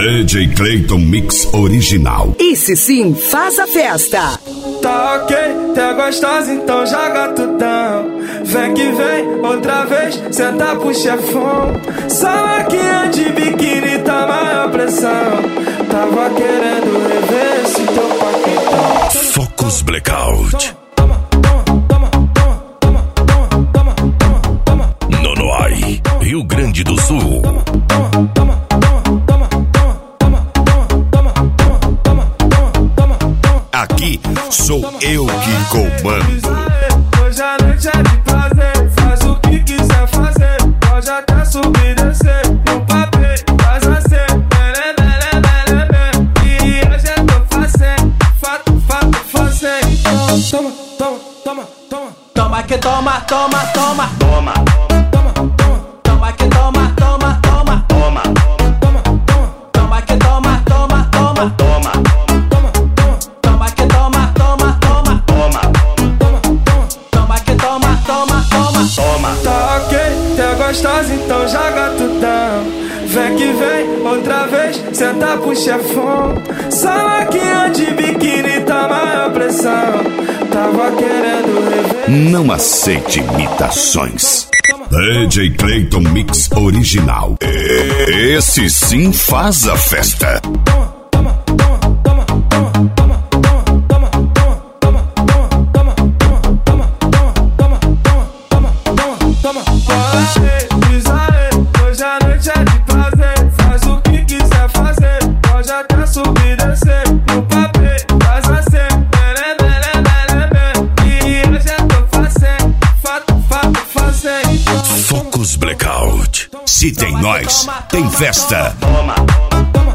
DJ Clayton Mix original. Esse sim faz a festa. Tá ok, tá gostosa, então joga tudão. Vem que vem, outra vez, senta pro chefão. Salaquinha de biquíni, tá maior pressão. Tava querendo rever esse teu paquetão. Focus Blackout. Nonoai, Rio Grande do Sul. Aqui sou eu que comando. Hoje a noite é de prazer, faz o que quiser fazer. Pode até subir e descer, no papel faz assim. E hoje eu tô fazendo, fato, fazendo. Toma, toma, toma, toma. Toma que toma, toma, toma. Toma, toma, toma. Toma que toma, toma, toma. Toma, toma, toma. Toma que toma, toma, toma. Toma. Toma que toma, toma, toma. Toma que toma, toma, toma. Tá ok, tá gostosa, então joga tudão. Vem que vem, outra vez, senta pro chefão. Salaquinha de biquíni, tá maior pressão. Tava querendo rever. Não aceite imitações. DJ Clayton Mix original. Esse sim faz a festa. Hoje a noite é de prazer, faz o que quiser fazer. Pode até subir e descer, no papel faz assim. E hoje eu tô fazendo, fato, fazendo. Focus Blackout. Se tem nós, tem festa. Toma, toma.